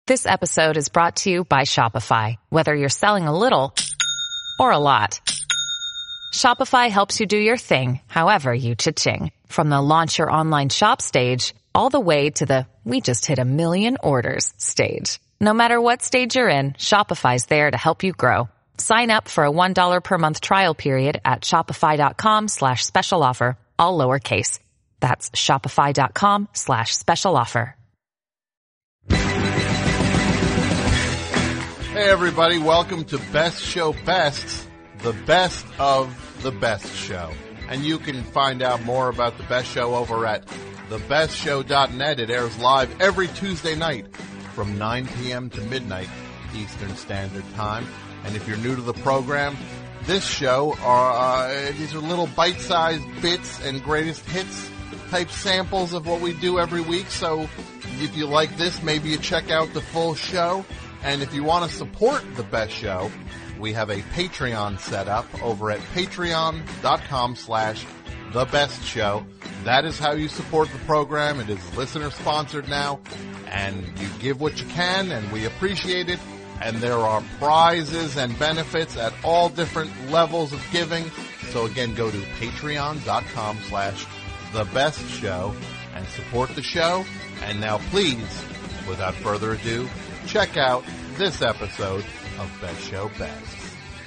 This episode is brought to you by Shopify. Whether you're selling a little or a lot, Shopify helps you do your thing, however you cha-ching. From the launch your online shop stage, all the way to the we just hit 1 million orders stage. No matter what stage you're in, Shopify's there to help you grow. Sign up for a $1 per month trial period at shopify.com/special offer, all lowercase. That's shopify.com/special offer. Hey everybody, welcome to Best Show Bests, the best of the best show. And you can find out more about the best show over at thebestshow.net. It airs live every Tuesday night from 9 p.m. to midnight Eastern Standard Time. And if you're new to the program, this show these are little bite-sized bits and greatest hits type samples of what we do every week. So if you like this, maybe you check out the full show. And if you want to support the best show, we have a Patreon set up over at patreon.com/thebestshow. That is how you support the program. It is listener sponsored now, and you give what you can, and we appreciate it. And there are prizes and benefits at all different levels of giving. So again, go to patreon.com/thebestshow and support the show. And now please, without further ado, check out this episode of Best Show Best.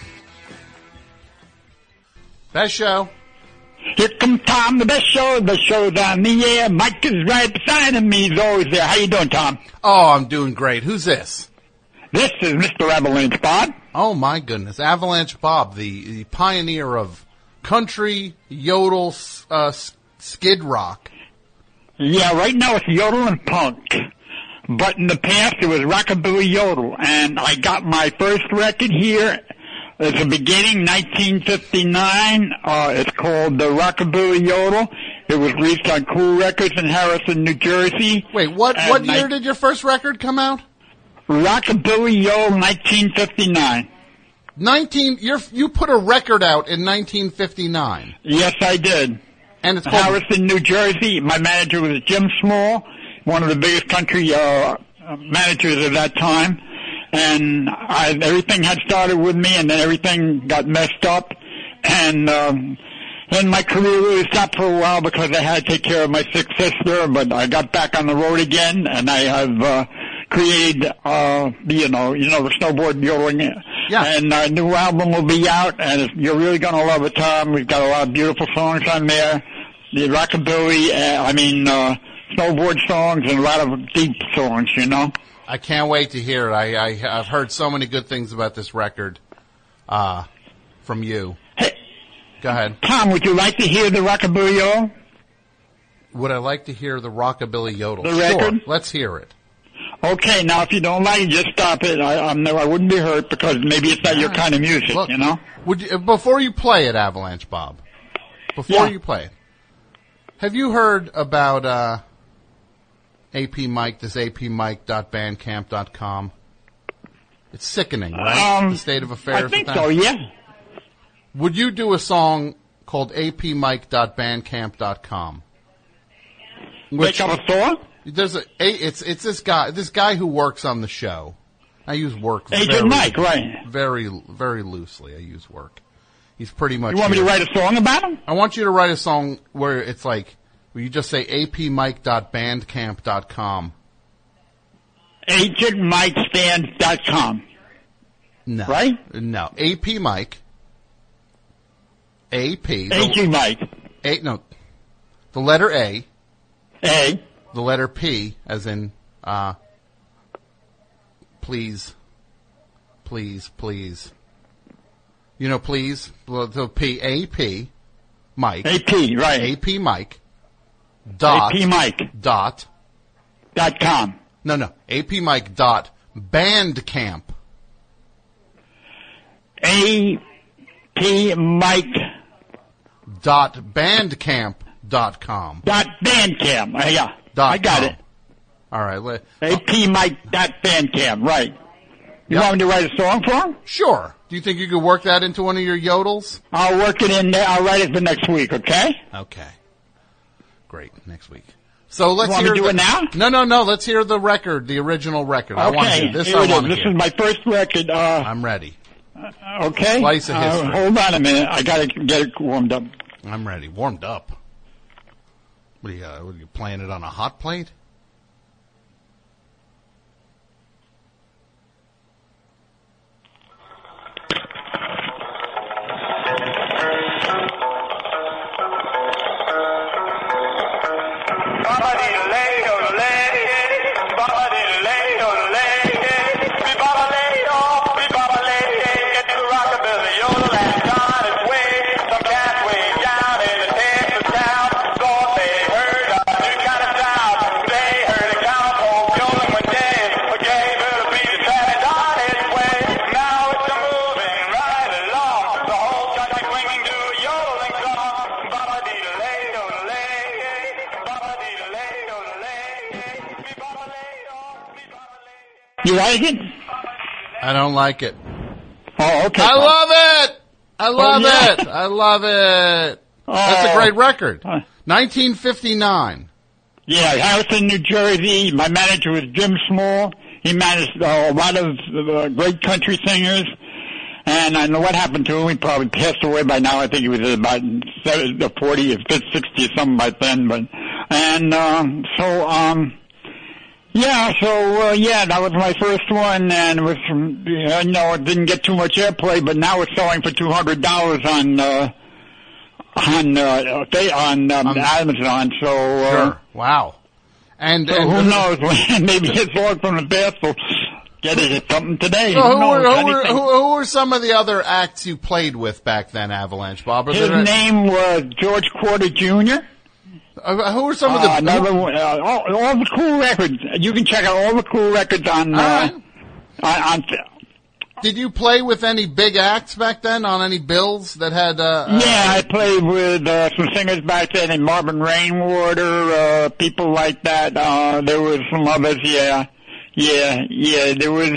Best Show. Here comes Tom, the best show on the air. Mike is right beside him. He's always there. How you doing, Tom? Oh, I'm doing great. Who's this? This is Mr. Avalanche Bob. Oh, my goodness. Avalanche Bob, the pioneer of country, yodel, skid rock. Yeah, right now it's yodel and punk. But in the past, it was rockabilly yodel, and I got my first record here at the beginning, 1959. It's called the Rockabilly Yodel. It was released on Cool Records in Harrison, New Jersey. Wait, what year did your first record come out? Rockabilly Yodel, 1959. You put a record out in 1959. Yes, I did. And it's called Harrison, New Jersey. My manager was Jim Small, one of the biggest country managers at that time, and everything had started with me, and then everything got messed up, and then my career really stopped for a while because I had to take care of my sick sister. But I got back on the road again, and I have created the snowboard yodeling. Yeah. And our new album will be out, and you're really going to love it, Tom. We've got a lot of beautiful songs on there. The rockabilly, snowboard songs and a lot of deep songs, you know. I can't wait to hear it. I've heard so many good things about this record from you. Hey, go ahead. Tom, would you like to hear the Rockabilly Yodel? Would I like to hear the Rockabilly Yodel? The record? Sure, let's hear it. Okay, now if you don't like it, just stop it. I wouldn't be hurt because maybe it's not your kind of music, Look, you know. Before you play it, Avalanche Bob, you play it, have you heard about AP Mike, this apmike.bandcamp.com? It's sickening, right? The state of affairs. I think so, yeah. Would you do a song called apmike.bandcamp.com? Make up a song? It's this guy who works on the show. I use work Agent Mike, right. Very, very loosely. I use work. He's pretty much. You want me to write a song about him? I want you to write a song where it's like, where you just say apmike.bandcamp.com. agentmikestands.com. No. Right? No. AP Mike. AP. Agent Mike. No. The letter A. A. The letter P, as in, please. Please, please. You know, please? The P, A-P, Mike. A-P, right. A-P Mike. Dot. A-P Mike. Dot. .com. No. A-P Mike dot Bandcamp. A-P Mike. Dot Bandcamp.com. .bandcamp. Yeah. I got it. All right. apmike.bandcamp, right. You want me to write a song for him? Sure. Do you think you could work that into one of your yodels? I'll work it in there. I'll write it for next week, okay? Okay. Great. Next week. So let's Want hear me to do it now? No. Let's hear the record, the original record. Okay, I want to hear this. here I it want to is. hear. This is my first record. I'm ready. Okay. Slice of history. Hold on a minute. I gotta get it warmed up. I'm ready. Warmed up. What are you playing it on a hot plate? You like it? I don't like it. Oh, okay. I love it. I love yeah. it. I love it. That's a great record. 1959. Yeah, Harrison, New Jersey. My manager was Jim Small. He managed a lot of great country singers. And I know what happened to him. He probably passed away by now. I think he was about 40 or 60 or something by then. But that was my first one, and it was it didn't get too much airplay, but now it's selling for $200 on Amazon. So Sure. Wow. And who knows? Maybe his log from the past will get it something today. So who who were some of the other acts you played with back then, Avalanche Bob? His name was George Porter Jr. Who were some of the another one? All the cool records. You can check out all the cool records on. Did you play with any big acts back then on any bills that had? Yeah, I played with some singers back then, and Marvin Rainwater, people like that. There was some others. Yeah. There was.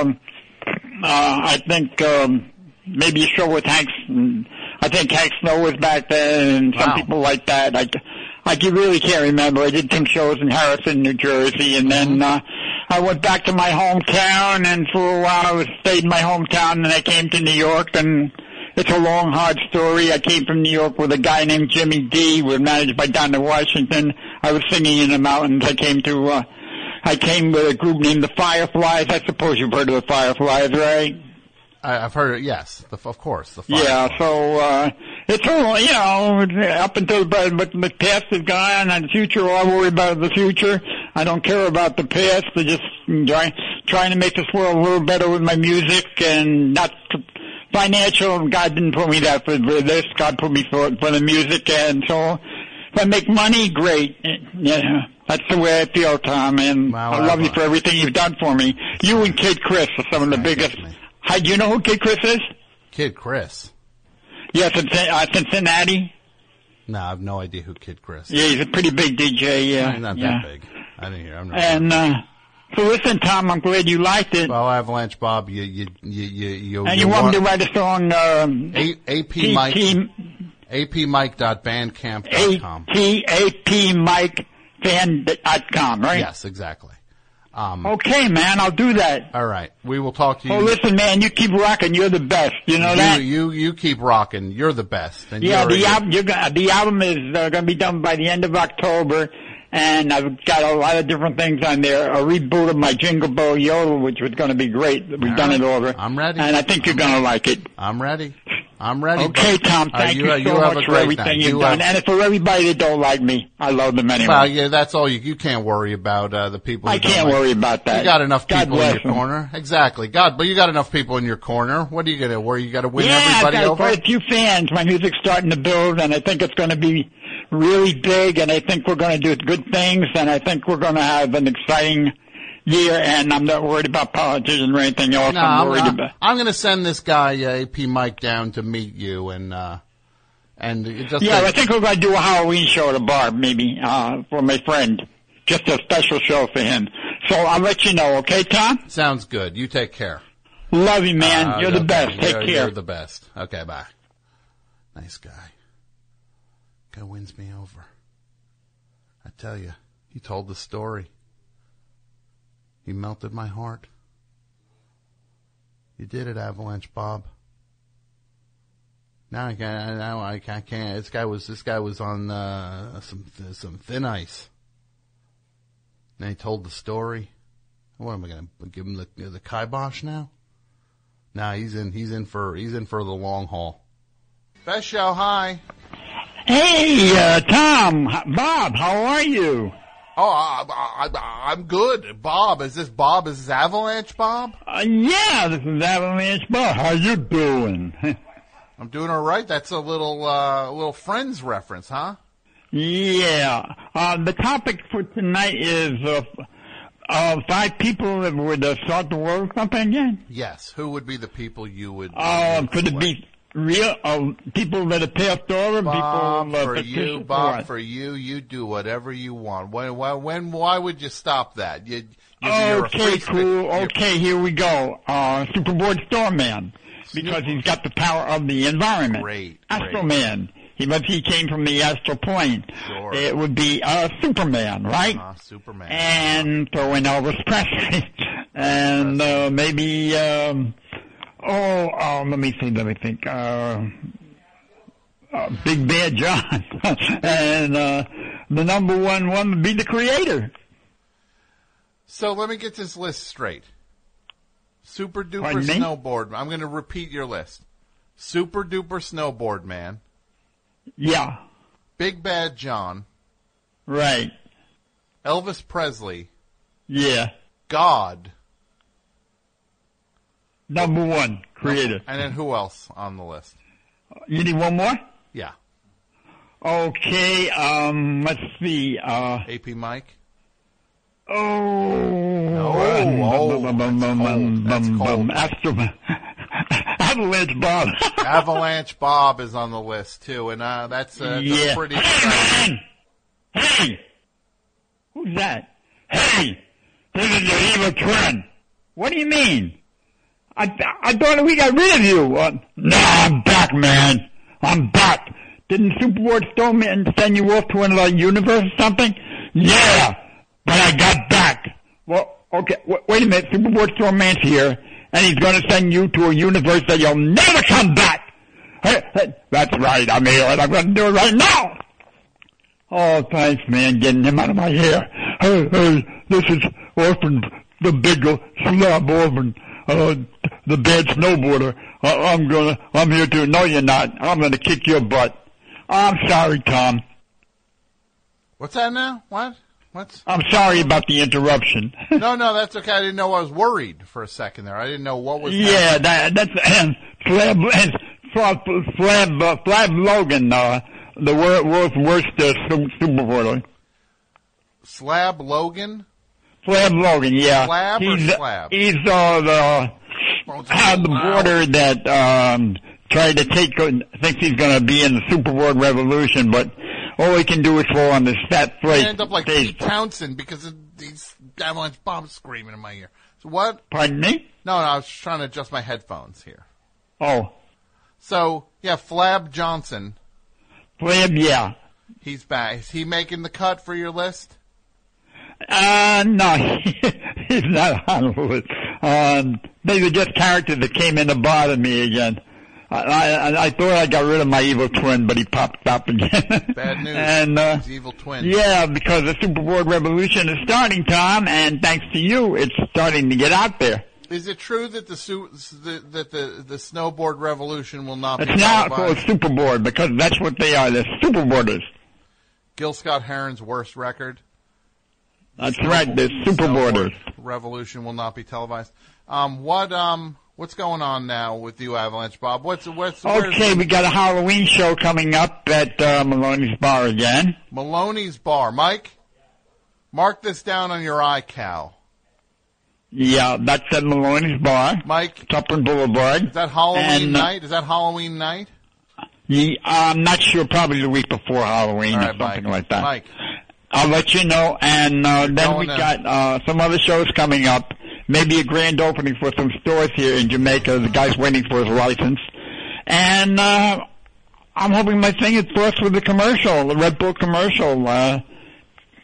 I think maybe a show with Hank. I think Hank Snow was back then, and some people like that. I really can't remember. I did some shows in Harrison, New Jersey, and then I went back to my hometown, and for a while I stayed in my hometown, and I came to New York, and it's a long, hard story. I came from New York with a guy named Jimmy D, who was managed by Donna Washington. I was singing in the mountains. I came with a group named the Fireflies. I suppose you've heard of the Fireflies, right? I've heard it, yes, of course. The Fireflies. Yeah, so it's all, up until the past is gone, and the future, all I worry about the future. I don't care about the past. I just trying to make this world a little better with my music, and not financial. God didn't put me there for this. God put me for the music, and so if I make money, great. Yeah. That's the way I feel, Tom, and I love you for everything you've done for me. You and Kid Chris are some of the biggest. Hi, do you know who Kid Chris is? Kid Chris? Yes, Cincinnati. No, I have no idea who Kid Chris is. Yeah, he's a pretty big DJ, yeah. He's not that big. I didn't hear. And, so listen, Tom, I'm glad you liked it. Well, Avalanche Bob, you and you want me to write a song, apmike.bandcamp.com. apmike.fan.com, right? Yes, exactly. Okay, man, I'll do that. All right. We will talk to you. Oh, listen, man, you keep rocking. You're the best. You know that? You keep rocking. You're the best. And yeah, the album is going to be done by the end of October, and I've got a lot of different things on there. A reboot of my Jingle Bell Yodel, which was going to be great. We've done it over. I'm ready. And I think you're going to like it. I'm ready. Okay, Tom, thank you so much for everything you've done. And for everybody that don't like me, I love them anyway. Well, yeah, that's all you can't worry about, the people who I can't worry about that. You got enough people in your them. corner. Exactly. But you got enough people in your corner. What are you gonna worry? You gotta win everybody I've got over? quite a few fans. My music's starting to build, and I think it's going to be really big, and I think we're going to do good things, and I think we're going to have an exciting year, and I'm not worried about politicians or anything else. No, I'm going to send this guy, AP Mike, down to meet you, and just. Yeah, I think we're going to do a Halloween show at a bar, maybe, for my friend. Just a special show for him. So I'll let you know, okay, Tom? Sounds good. You take care. Love you, man. You're the best. Take care. You're the best. Okay, bye. Nice guy. Guy wins me over. I tell you, He told the story. He melted my heart. You did it, Avalanche Bob. Now I can't. This guy was on some thin ice. And he told the story. What am I going to give him the kibosh now? Nah, he's in for the long haul. Best show, hi. Hey, Tom, Bob, how are you? Oh, I'm good. Bob, is this Avalanche Bob? Yeah, this is Avalanche Bob. How you doing? I'm doing all right. That's a little Friends reference, huh? Yeah. The topic for tonight is 5 people that would start the world or something again. Yes. Who would be the people you would? Could it be real people that have passed over? Bob, people for you, Bob, for you, you do whatever you want. Why would you stop that? Okay, cool. Okay, here we go. Superboard Starman, because he's got the power of the environment. Great. Astroman. He came from the astral plane. Sure. It would be Superman, right? Superman. And throw in Elvis Presley. And maybe, let me think. Big Bad John. And the number one would be the Creator. So let me get this list straight. Super Duper Snowboard. I'm going to repeat your list. Super Duper Snowboard Man. Yeah. Big Bad John. Right. Elvis Presley. Yeah. God. Number one, Creator. And then who else on the list? You need one more? Yeah. Okay, let's see. AP Mike? That's cold. Avalanche Bob. Avalanche Bob is on the list, too, and that's pretty exciting. Hey! Who's that? Hey! This is your evil twin. What do you mean? I thought we got rid of you. No, I'm back, man. I'm back. Didn't Superboard Snowman send you off to another universe or something? Yeah, but I got back. Well, okay, wait a minute. Superboard Snowman's here, and he's going to send you to a universe that you'll never come back. Hey, that's right. I'm here, and I'm going to do it right now. Oh, thanks, man, getting him out of my hair. Hey, this is Orphan, the big slab Orphan, the bad snowboarder. I'm here too. No, you're not. I'm gonna kick your butt. I'm sorry, Tom. What's that now? What? I'm sorry about the interruption. No, that's okay. I didn't know. I was worried for a second there. I didn't know what was happening. Yeah, that's Flab Logan, the world's worst superboarder. Slab Logan? Flab Logan, yeah. Slab or Slab? He's the border that tried to thinks he's going to be in the Superboard Revolution, but all he can do is fall on the fat plate. I end up like Pete Townsend because of these Avalanche Bombs screaming in my ear. So what? Pardon me? No, I was trying to adjust my headphones here. Oh. So, yeah, Flab Johnson. Flab, yeah. He's back. Is he making the cut for your list? No, he's not on the list. They were just characters that came in to bother me again. I thought I got rid of my evil twin, but he popped up again. Bad news. And, his evil twin. Yeah, because the Superboard Revolution is starting, Tom, and thanks to you, it's starting to get out there. Is it true that the snowboard revolution will not be televised? It's now called Superboard because that's what they are. They're Superboarders. Gil Scott-Heron's worst record. That's right. They're Superboarders. Revolution will not be televised. What's going on now with you, Avalanche Bob? Okay, we got a Halloween show coming up at Maloney's Bar again. Maloney's Bar. Mike, mark this down on your iCal. Yeah, that's at Maloney's Bar. Mike. Tupper Boulevard. Is that Halloween night? Is that Halloween night? Yeah, I'm not sure. Probably the week before Halloween or something like that. Mike. I'll let you know. And then we got some other shows coming up. Maybe a grand opening for some stores here in Jamaica. The guy's waiting for his license. And I'm hoping my thing is first with the commercial, the Red Bull commercial.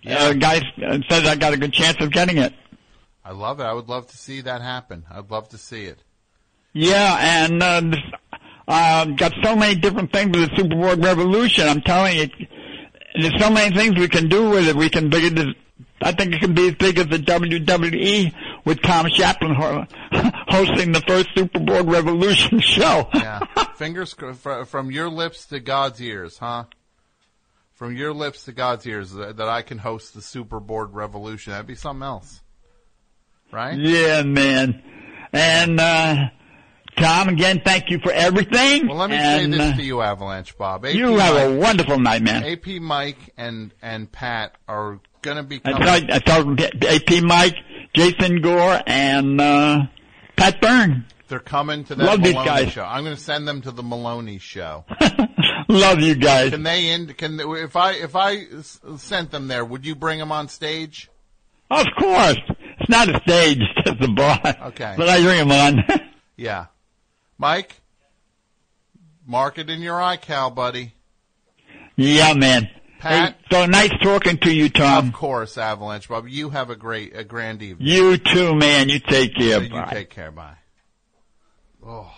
guy says I got a good chance of getting it. I love it. I would love to see that happen. I'd love to see it. Yeah, and got so many different things with the Superboard Revolution. I'm telling you, there's so many things we can do with it. We can big it. I think it can be as big as the WWE with Tom Chaplin hosting the first Superboard Revolution show. Yeah, fingers from your lips to God's ears, huh? From your lips to God's ears, that I can host the Superboard Revolution. That'd be something else, right? Yeah, man. And Tom, again, thank you for everything. Well, let me say this to you, Avalanche Bob. You have a wonderful night, man. AP Mike and Pat are going to be coming. I told AP Mike, Jason Gore, and Pat Byrne. They're coming to that Love Maloney these guys. show. I'm going to send them to the Maloney show. Love you guys. If I sent them there, would you bring them on stage? Of course. It's not a stage, it's just a bar. Okay. But I bring them on. Yeah. Mike, mark it in your iCal, buddy. Yeah, man. Pat? Hey, so nice talking to you, Tom. Of course, Avalanche Bob. You have a grand evening. You too, man. You take care. You Bye. take care. Bye. Oh.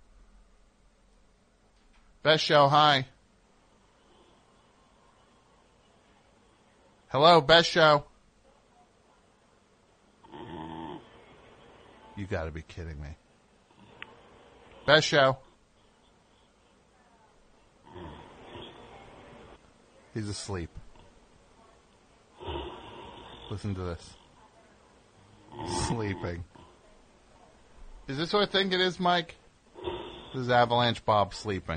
Best show, hi. Hello, Best show. You gotta be kidding me. Best show. He's asleep. Listen to this. Sleeping. Is this what I think it is, Mike? This is Avalanche Bob sleeping.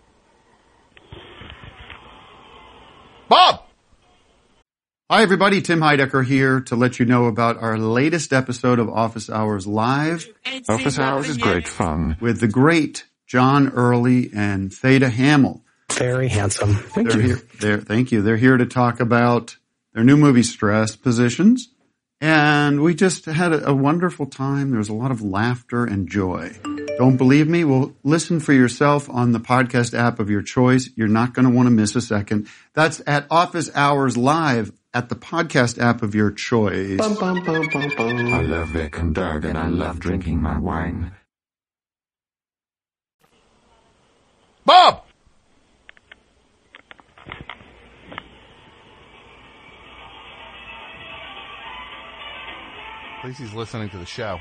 Bob! Hi, everybody. Tim Heidecker here to let you know about our latest episode of Office Hours Live. Office Hours is great fun. With the great John Early and Theda Hamill. Very handsome. Thank you. They're here to talk about their new movie, Stress Positions. And we just had a wonderful time. There was a lot of laughter and joy. Don't believe me? Well, listen for yourself on the podcast app of your choice. You're not going to want to miss a second. That's at Office Hours Live at the podcast app of your choice. Bum, bum, bum, bum, bum. I love Vic and Doug, and I love drinking my wine. Bob! At least he's listening to the show.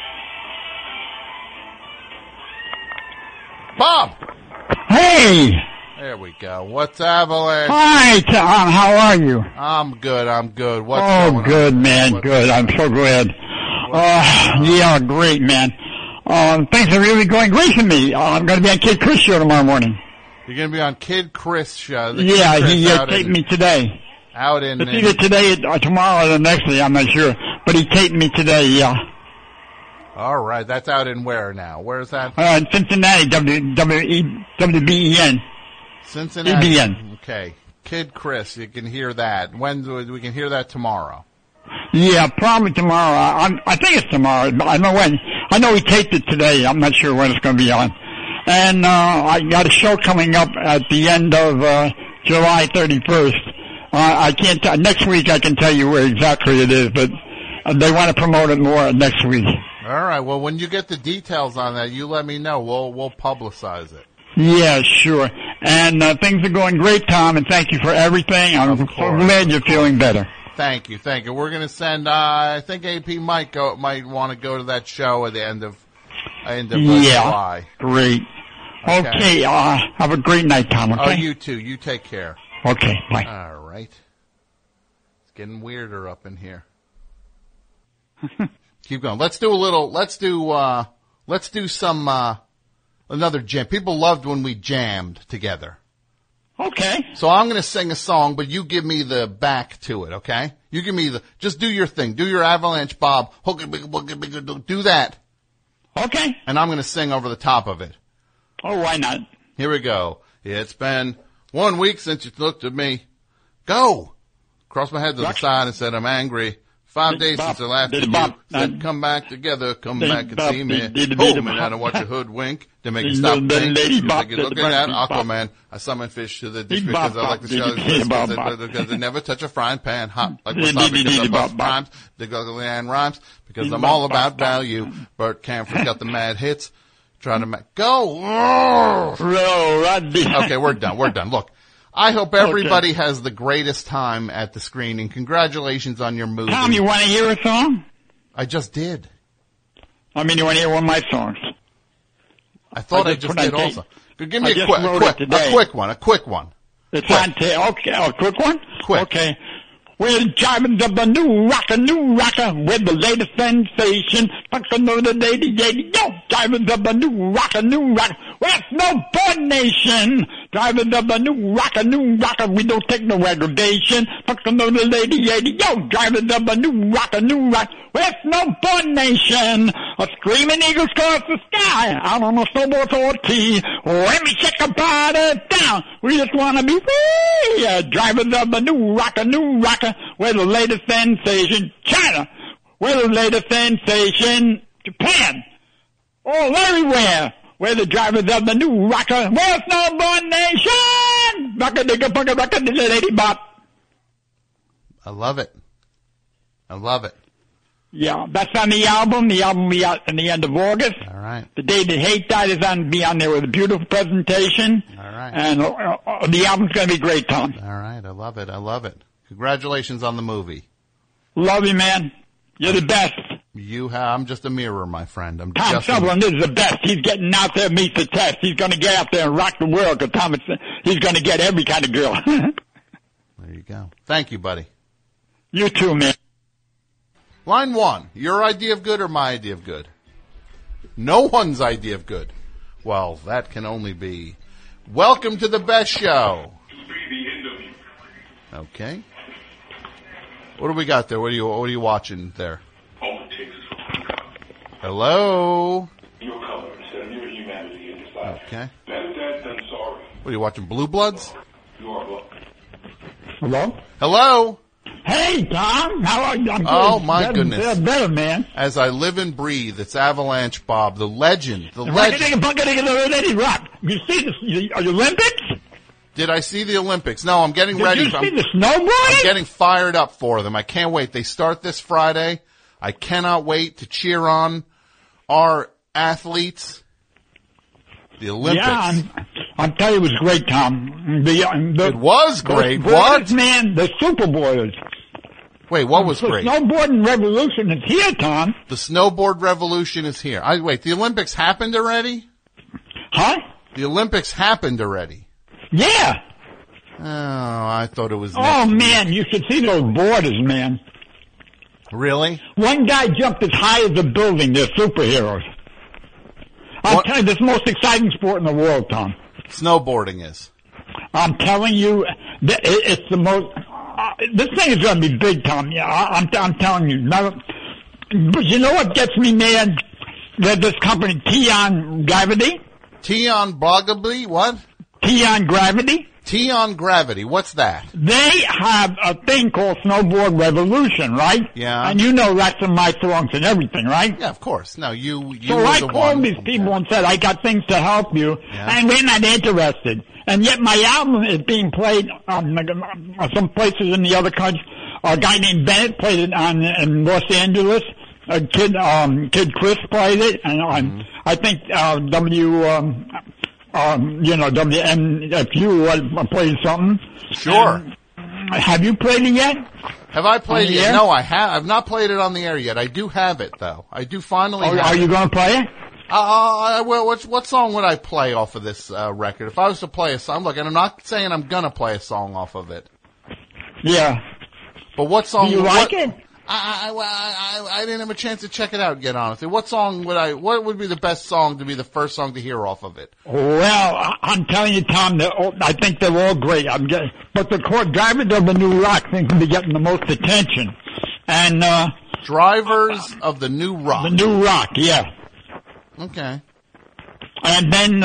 Bob! Hey! There we go. What's Avalanche? Hi, Tom. How are you? I'm good. What's going on? Good, man. Good. I'm so glad. Yeah, great, man. Things are really going great for me. I'm going to be on Kid Chris show tomorrow morning. You're going to be on Kid Chris show. Yeah, he taped me today. It's either today or tomorrow or the next day, I'm not sure. But he taped me today, yeah. All right, that's out in where now? Where is that? In Cincinnati, WBEN. Cincinnati. EBN. Okay. Kid Chris, you can hear that. We can hear that tomorrow. Yeah, probably tomorrow. I think it's tomorrow. I know when. I know he taped it today. I'm not sure when it's going to be on. And I got a show coming up at the end of July 31st. I can't next week I can tell you where exactly it is, but they want to promote it more next week. All right. Well, when you get the details on that, you let me know. We'll publicize it. Yeah, sure. And things are going great, Tom, and thank you for everything. I'm so glad you're feeling better. Thank you. We're going to send, I think AP might want to go to that show at the end of July. Great. Okay, have a great night, Tom, okay? Oh, you too. You take care. Okay, bye. All right. It's getting weirder up in here. Keep going. Let's do some, another jam. People loved when we jammed together. Okay. So I'm going to sing a song, but you give me the back to it, okay? You give me just do your thing. Do your Avalanche Bob. Do that. Okay. And I'm going to sing over the top of it. Oh, why not? Here we go. It's been 1 week since you looked at me. Go! Crossed my head to the side and said, I'm angry. 5 days since I laughed at you. Said, come back together, come back and see me. Hold me now to watch a hoodwink to make you stop thinking. Look at that, Aquaman. I summon fish to the dish because I like the show because they never touch a frying pan hot like wasabi because I bust rhymes. Rhymes because I'm all about value. Bert Camford got the mad hits. Trying to go. Okay, we're done. Look. I hope everybody has the greatest time at the screening. Congratulations on your movie. Tom, you want to hear a song? I just did. I mean, you want to hear one of my songs? I thought I just did also. Give me a quick one. It's on tape. Okay, a quick one? Quick. Okay. We're driving up a new rocker, with the latest sensation. Fucking over the lady, yo, driving up a new rocker. We're Snowboard Nation. Driving up a new rocker. We don't take no aggravation. Fucking over the lady, yo, driving up a new rocker. We're Snowboard Nation. A screaming eagles cross the sky. Out on a snowboard 40. Let me check a body down. We just wanna be free. Driving up a new rocker. We're the latest sensation. China. We're the latest sensation. Japan. All everywhere. We're the drivers of the new rocker. We're Snowboard Nation. Rocker, lady bop. I love it. Yeah, that's on the album. The album will be out in the end of August. All right. The Day That Hate Died is be on there with a beautiful presentation. All right. And the album's going to be great, Tom. All right. I love it. Congratulations on the movie. Love you, man. You're the best. I'm just a mirror, my friend. Tom Sutherland is the best. He's getting out there, meet the test. He's going to get out there and rock the world because he's going to get every kind of girl. There you go. Thank you, buddy. You too, man. Line 1. Your idea of good or my idea of good? No one's idea of good. Well, that can only be. Welcome to the best show. Okay. What do we got there? What are you watching there? Hello. Your color instead of your humanity in this life. Okay. Better dead than sorry. What are you watching? Blue Bloods? You are blood. Hello. Hey, Tom. How are you? Oh, my goodness. Better, man. As I live and breathe, it's Avalanche Bob, the legend. You see the Olympics? Did I see the Olympics? No, I'm getting ready. Did you see the snowboarding? I'm getting fired up for them. I can't wait. They start this Friday. I cannot wait to cheer on our athletes. The Olympics. Yeah, I'm telling you, it was great, Tom. It was great. What? Man, the Super Boilers. Wait, what was great? The snowboarding revolution is here, Tom. The snowboard revolution is here. Wait, the Olympics happened already? Huh? The Olympics happened already. Yeah. Oh, I thought it was next man, you should see those boarders, man. Really? One guy jumped as high as a building. They're superheroes. I'll tell you, this is the most exciting sport in the world, Tom. Snowboarding is. I'm telling you, it's the most. This thing is going to be big, Tom. Yeah, I'm telling you. But you know what gets me mad? That this company, Teon Gravity. Teon Gravity? What? Teon Gravity. Teon Gravity. What's that? They have a thing called Snowboard Revolution, right? Yeah. And you know that's in my songs and everything, right? Yeah, of course. No, you So I called these people and said, I got things to help you, and we're not interested. And yet my album is being played some places in the other country. A guy named Bennett played it in Los Angeles. A kid Chris played it, and I think WNFU played something. Sure. Have you played it yet? Have I played it yet? No, I have. I've not played it on the air yet. I do have it, though. I do finally have it. Are you going to play it? Well, what song would I play off of this record? If I was to play a song, look, and I'm not saying I'm going to play a song off of it. Yeah. But what song? Do you like it? I didn't have a chance to check it out yet, honestly. What would be the best song to be the first song to hear off of it? Well, I'm telling you, Tom, I think they're all great. But the Drivers of the New Rock seems to be getting the most attention. And, Drivers of the New Rock. The New Rock, yeah. Okay. And then,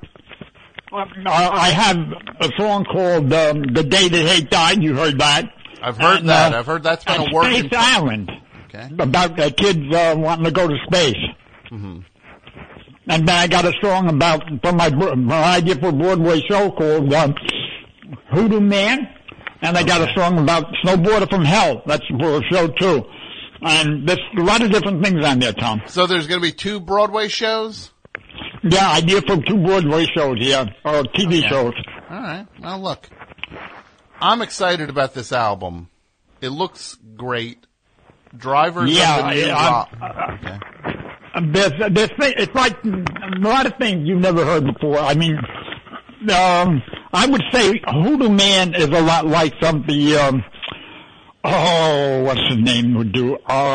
I have a song called, The Day That Hate Died. You heard that. I've heard that. I've heard that's been a working. Space Island. Okay. About kids wanting to go to space. Mm-hmm. And then I got a song about from my idea for a Broadway show called Hoodoo Man. And I got a song about Snowboarder from Hell. That's for a show too. And there's a lot of different things on there, Tom. So there's going to be 2 Broadway shows? Yeah, idea for 2 Broadway shows, yeah, or TV shows. All right. Well, look, I'm excited about this album. It looks great. Drivers. Yeah, okay. It's like a lot of things you've never heard before. I mean, I would say Hoodoo Man is a lot like some of the, what's his name would do?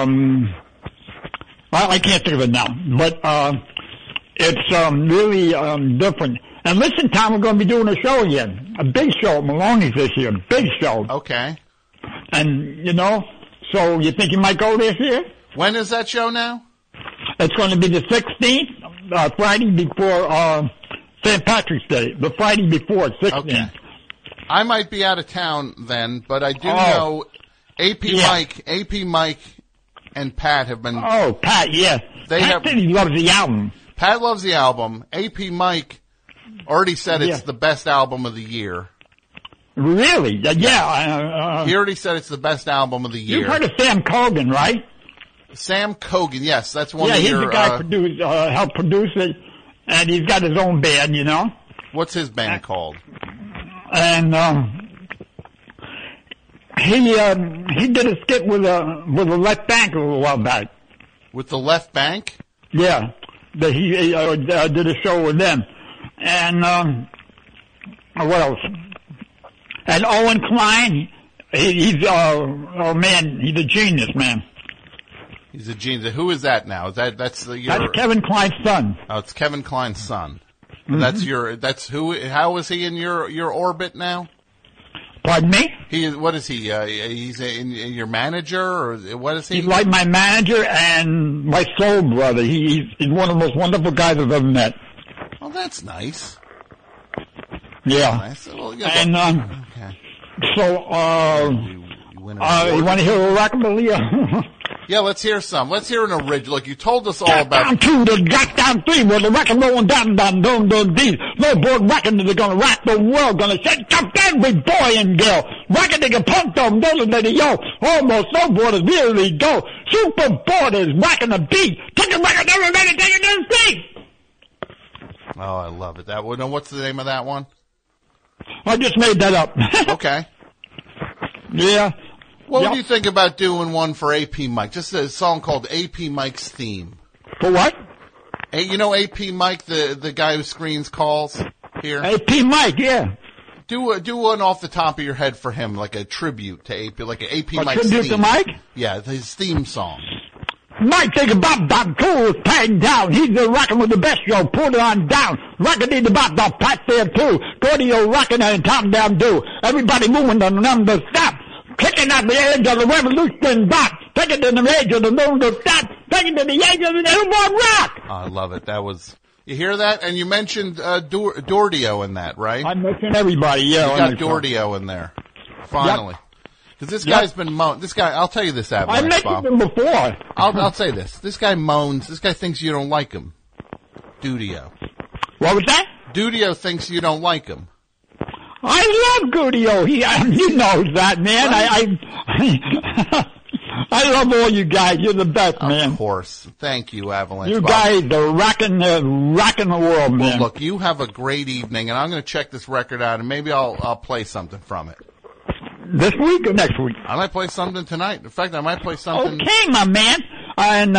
I can't think of it now, but, it's, really, different. And listen, Tom, we're going to be doing a show again. A big show at Maloney's this year. Big show. Okay. And, so you think you might go this year? When is that show now? It's going to be the 16th, Friday before, St. Patrick's Day. The Friday before, 16th. Okay. I might be out of town then, but I do know AP Mike and Pat have been... Oh, Pat, yeah. Pat said he loves the album. Pat loves the album. AP Mike already said it's the best album of the year. Really? Yeah. He already said it's the best album of the year. You've heard of Sam Cogan, right? Sam Cogan, yes. That's one of your... your... Yeah, he's the guy helped produce it, and he's got his own band, What's his band called? And he did a skit with a Left Bank a little while back. With the Left Bank? Yeah. He did a show with them. And what else? And Owen Klein, he's he's a genius, man. He's a genius. Who is that now? That's Kevin Klein's son. Oh, it's Kevin Klein's son. Mm-hmm. That's who? How is he in your orbit now? Pardon me? What is he? He's in your manager, or what is he? He's like my manager and my soul brother. He's one of the most wonderful guys I've ever met. Oh, that's nice. Yeah. Nice. Well, and okay. So you want to hear a rockabilly? Yeah, let's hear some. Let's hear an original. Like you told us all about. Down 2 to drop down 3, where the rock rolling down, these. No board rockin' they're gonna rock the world, gonna shake up every boy and girl. Rockin' nigga punk them, those lady yo. Almost snowboarders really go. Super boarders rockin' the beat. Take a record, everybody take it to the seat. Oh, I love it. That one. Now, what's the name of that one? I just made that up. Okay. Yeah. What would you think about doing one for AP Mike? Just a song called AP Mike's Theme. For what? Hey, you know AP Mike, the guy who screens calls here? AP Mike, yeah. Do one off the top of your head for him, like a tribute to AP, like an AP Mike's theme. A tribute to Mike? Yeah, his theme song. Mike, take a bop, dog, tools, pan down. He's the rockin' with the best show. Put it on down. Rockin' the bop, dog, pat there too. Go to your rockin' and Tom down do. Everybody moving the number stop. Kicking at the edge of the revolution dot. Take it to the edge of the moon to stop. Take it to the edge of the newborn rock. Oh, I love it. That was, you hear that? And you mentioned, Dordio in that, right? I mentioned everybody, yeah. You got Dordio in there. Finally. Because this guy's been I'll tell you this, Avalanche, I mentioned Bob. him before. I'll say this. This guy moans. This guy thinks you don't like him. Dudio. What was that? Dudio thinks you don't like him. I love Gudio. He knows that, man. I love all you guys. You're the best, man. Of course. Thank you, Avalanche. You Bob. guys are rocking the world, man. Well, look, you have a great evening, and I'm going to check this record out, and maybe I'll play something from it. This week or next week? I might play something tonight. In fact, I might play something. Okay, my man. And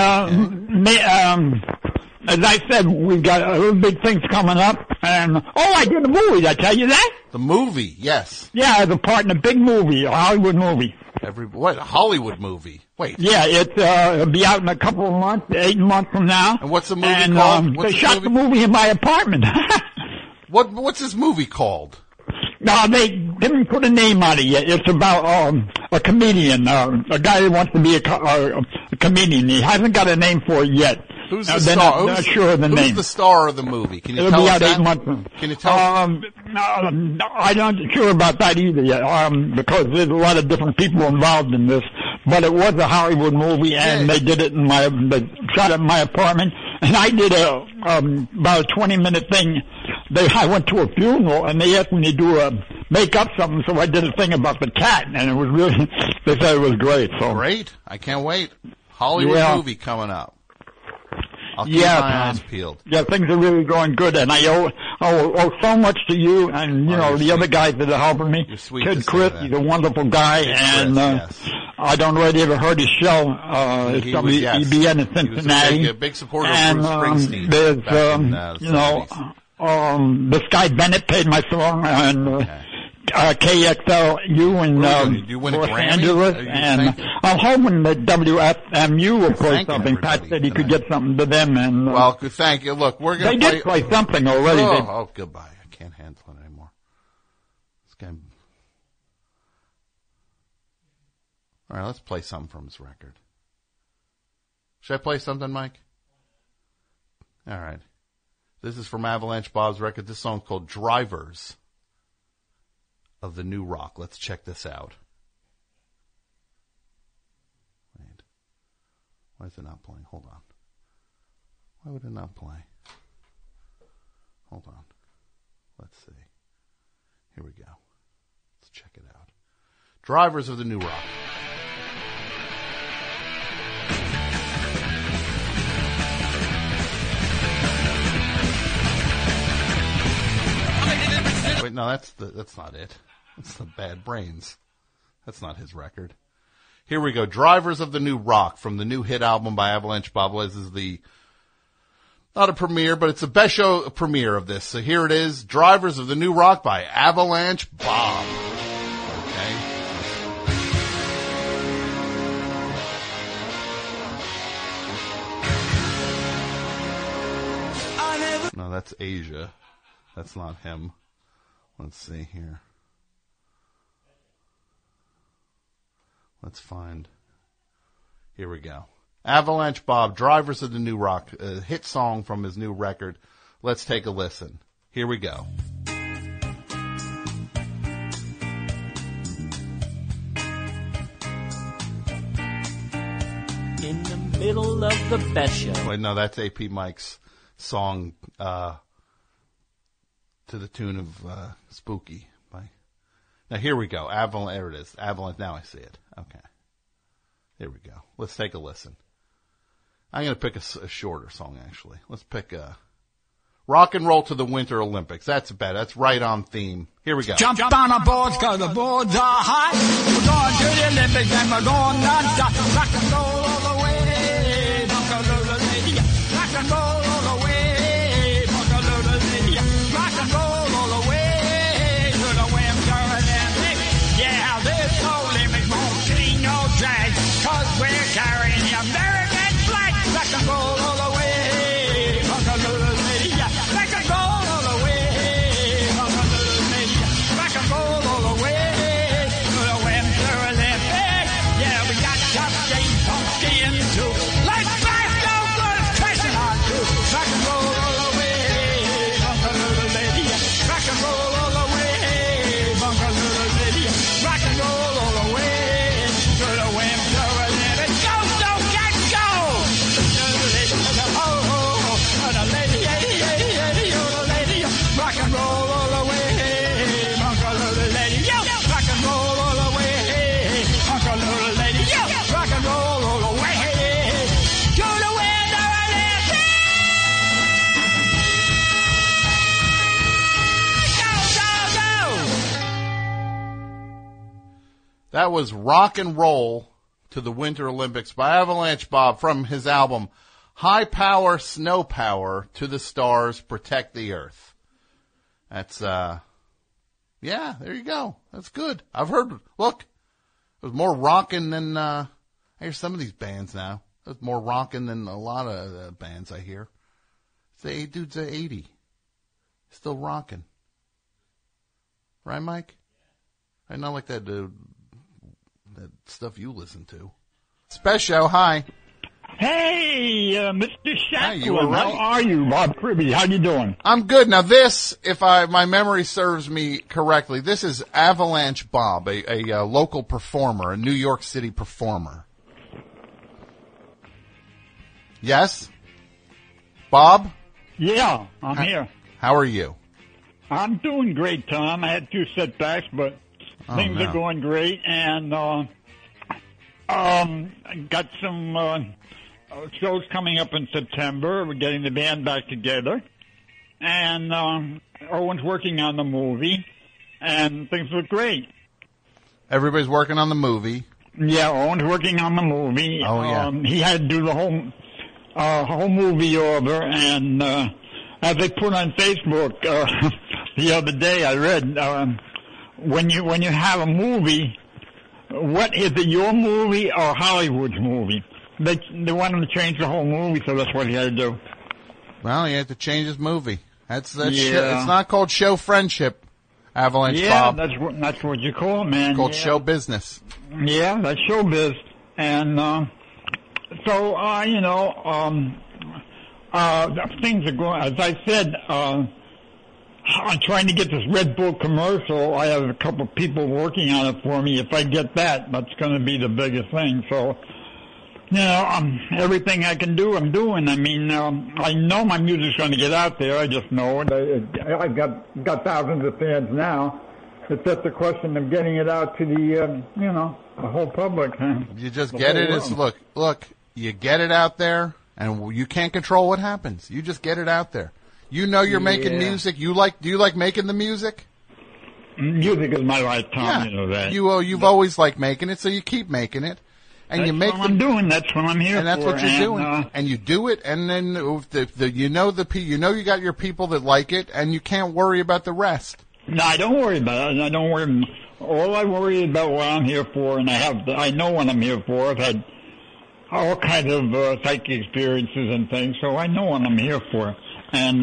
as I said, we've got big things coming up. And I did the movie. Did I tell you that? The movie, yes. Yeah, I have a part in a big movie, a Hollywood movie. What, a Hollywood movie? Wait. Yeah, it'll be out in a couple of months, 8 months from now. And what's the movie called? They shot the movie in my apartment. What's this movie called? No, they didn't put a name on it yet. It's about a comedian, a guy who wants to be a comedian. He hasn't got a name for it yet. Who's the star? Not sure of the name. Who's the star of the movie? Can you It'll tell be us out that? 8 months. Can you tell us? I'm not sure about that either yet, because there's a lot of different people involved in this. But it was a Hollywood movie, and they did it they shot it in my apartment, and I did about a 20-minute thing. I went to a funeral, and they asked me to make up something, so I did a thing about the cat, and it was really, they said it was great. So great! I can't wait. Hollywood movie coming up. I'll keep my eyes peeled. Yeah, things are really going good, and I owe so much to you and, the other guys that are helping me. Kid Chris, he's a wonderful guy, and yes. I don't know if you ever heard his show. It's WEBN in Cincinnati. He was a big supporter of Bruce Springsteen. There's, this guy Bennett played my song, and KXLU in Los Angeles, and I'm hoping that WFMU will play something. Pat said he could get something to them, and well, thank you. Look, we're going to play something already. Oh, goodbye! I can't handle it anymore. This guy. All right, let's play something from his record. Should I play something, Mike? All right. This is from Avalanche Bob's record. This song's called "Drivers of the New Rock." Let's check this out. Wait. Why is it not playing? Hold on. Why would it not play? Hold on. Let's see. Here we go. Let's check it out. Drivers of the New Rock. Wait, no, that's not it. That's the Bad Brains. That's not his record. Here we go. Drivers of the New Rock from the new hit album by Avalanche Bob. This is not a premiere, but it's the best show premiere of this. So here it is. Drivers of the New Rock by Avalanche Bob. Okay. No, that's Asia. That's not him. Let's see here. Let's find. Here we go. Avalanche Bob, Drivers of the New Rock, a hit song from his new record. Let's take a listen. Here we go. In the middle of the best show. Wait, no, that's AP Mike's song, to the tune of Spooky. Now here we go. Avalanche, there it is. Avalanche, now I see it. Okay. Here we go. Let's take a listen. I'm going to pick a shorter song, actually. Let's pick Rock and Roll to the Winter Olympics. That's better. That's right on theme. Here we go. Jump on a board, cause the boards are high. We're going to the Olympics and we're going non-stop. Rock and roll all the way. Buckaloo lady. Rock and roll all the way. Buckaloo lady. Rock and roll all the way to the Winter Olympics. Yeah, this Olympics won't see no drag, cause we're carrying the American flag. Rock and roll all the way. Buckaloo lady. Rock and roll all the way. Buckaloo lady. Rock and roll all the way to the Winter Olympics. Yeah, we got top skating, pump skiing too. Like Glasgow was crashing on too. Rock and roll all the way. Buckaloo lady. Rock and roll all the way. Buckaloo lady. Rock and roll all the way to the Winter Olympics. Go, go, get go! Oh, oh, the lady, the lady, rock and roll all the way. Uncle little lady, yo, rock and roll all the way. Uncle little lady, yo, rock and roll all the way to the Winter Olympics. Go, go, go! That was Rock and Roll to the Winter Olympics by Avalanche Bob from his album High Power, Snow Power, To the Stars, Protect the Earth. That's, yeah, there you go. That's good. I've heard, look, it was more rockin' than, I hear some of these bands now. It's more rockin' than a lot of bands I hear. The dude's 80. Still rockin'. Right, Mike? I not like that, that stuff you listen to. Special, hi. Hey, Mr. Shacklin, you were right. How are you? Bob Cribby, how you doing? I'm good. Now this, if my memory serves me correctly, this is Avalanche Bob, a local performer, a New York City performer. Yes? Bob? Yeah, I'm here. How are you? I'm doing great, Tom. I had a few setbacks, but things are going great, and I got some shows coming up in September. We're getting the band back together, and Owen's working on the movie, and things look great. Everybody's working on the movie. Yeah, Owen's working on the movie. Oh, yeah. He had to do the whole movie over, and as they put on Facebook the other day, I read when you have a movie, what is it, your movie or Hollywood's movie? They want him to change the whole movie, so that's what he had to do. Well, he had to change his movie. That's Yeah. It's not called show friendship, Avalanche Bob. That's what you call it, man. It's called show business. Yeah, that's showbiz. And things are going. As I said, I'm trying to get this Red Bull commercial. I have a couple of people working on it for me. If I get that, that's going to be the biggest thing. So, everything I can do, I'm doing. I mean, I know my music's going to get out there. I just know it. I've got thousands of fans now. It's just a question of getting it out to the whole public. You just get it. Look, you get it out there, and you can't control what happens. You just get it out there. You know you're making music. Do you like making the music? Music is my life, Tom. Yeah. You know that. You've always liked making it, so you keep making it. And that's you make what I'm doing. That's what I'm here for. And that's what you're doing. And you do it, and then you got your people that like it, and you can't worry about the rest. No, I don't worry about it. I don't worry. All I worry about what I'm here for, and I know what I'm here for. I've had all kinds of psychic experiences and things, so I know what I'm here for. And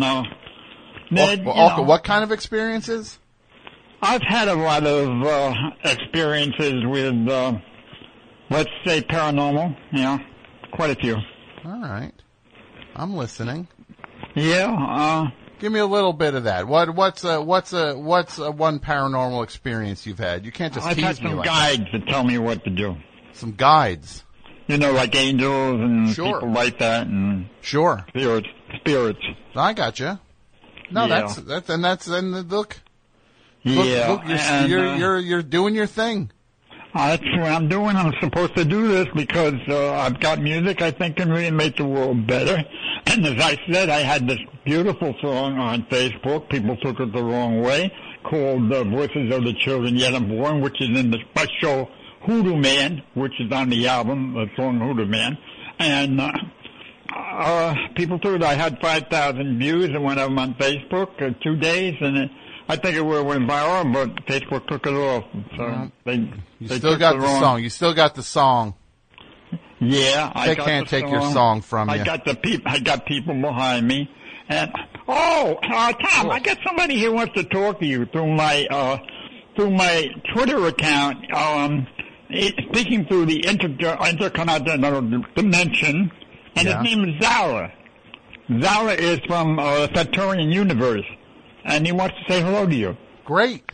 what kind of experiences? I've had a lot of experiences with, let's say, paranormal. Yeah, quite a few. All right, I'm listening. Yeah. Give me a little bit of that. What's one paranormal experience you've had? You can't just tease me like that. I've had some guides that tell me what to do. Some guides. Like angels and people like that, and spirits. I got you. No, yeah. Look, yeah, you're doing your thing. That's what I'm doing. I'm supposed to do this because I've got music I think can really make the world better. And as I said, I had this beautiful song on Facebook. People took it the wrong way, called Voices of the Children Yet Unborn, which is in the special Hoodoo Man, which is on the album, the song Hoodoo Man. And people took it. I had 5,000 views. It went up on Facebook 2 days, and I think it went viral, but Facebook took it off. So you still got the song. You still got the song. Yeah, they can't take your song from you. I got people behind me, and Tom, I got somebody here who wants to talk to you through my Twitter account. Speaking through the intercontinental dimension, and his name is Zala. Zala is from Saturnian Universe, and he wants to say hello to you. Great.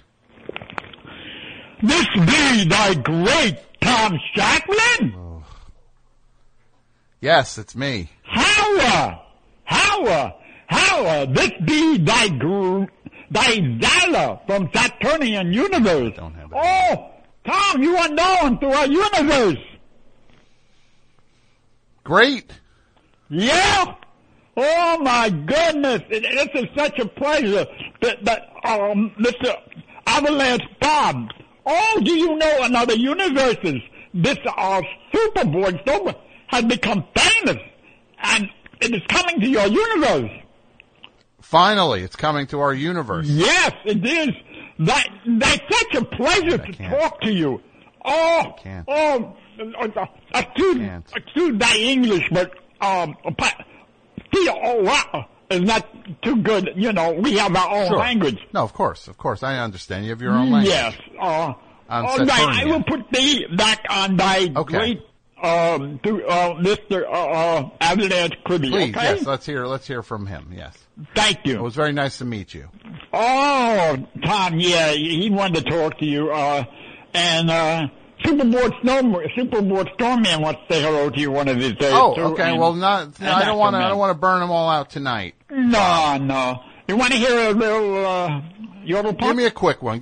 This be thy great Tom Shacklin? Oh. Yes, it's me. How? This be thy Zala from Saturnian Universe. Don't have it. Tom, you are known to our universe. Great. Yeah. Oh my goodness! This is such a pleasure. Mr. Avalanche Bob. Oh, do you know in other universes this Superboy has become famous, and it is coming to your universe. Finally, it's coming to our universe. Yes, it is. That's such a pleasure to talk to you. Excuse my English, but is not too good. You know, we have our own language. No, of course, I understand. You have your own language. Yes. All right, I will put thee back on thy great Mr. Avalanche Kirby. Please, okay? yes, let's hear from him. Yes. Thank you. It was very nice to meet you. Oh, Tom, yeah, he wanted to talk to you. And Superboard Stormman wants to say hello to you one of these days. Oh, too, okay. Well, I don't want to burn them all out tonight. No. You want to hear a little yodel punk? Give me a quick one.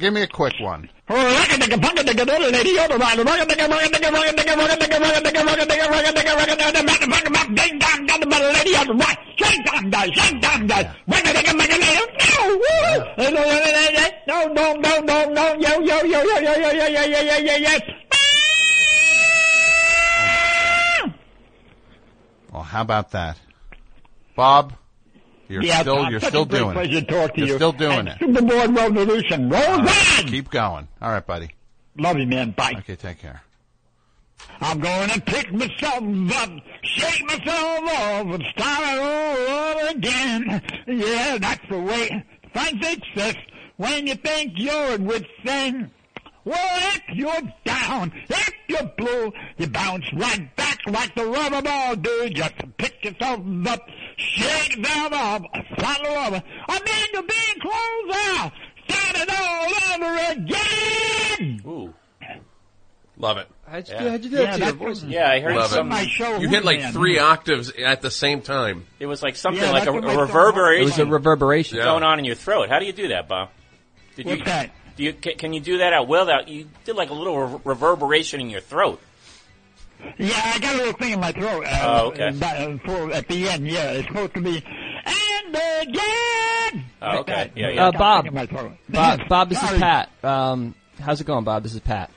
Well, how about that? Bob, you're still doing it. You're still doing it. Superboard Revolution. Roll on! Keep going. All right, buddy. Love you, man. Bye. Okay, take care. I'm gonna pick myself up, shake myself off, and start it all over again. Yeah, that's the way to find success when you think you're a good thing. Well, if you're down, if you're blue, you bounce right back like the rubber ball, dude. Just pick yourself up, shake yourself off, start it over. I mean, you're being closed out. Start it all over again. Ooh. Love it. How'd you do that to your voice? Yeah, I heard some. You hit like 3 octaves at the same time. It was like something like a reverberation. It was a reverberation going on in your throat. How do you do that, Bob? What's that? Can you do that at will? You did like a little reverberation in your throat. Yeah, I got a little thing in my throat. Okay. At the end, yeah, it's supposed to be. And again. Oh, okay. Yeah. Bob, this is Pat. How's it going, Bob? This is Pat.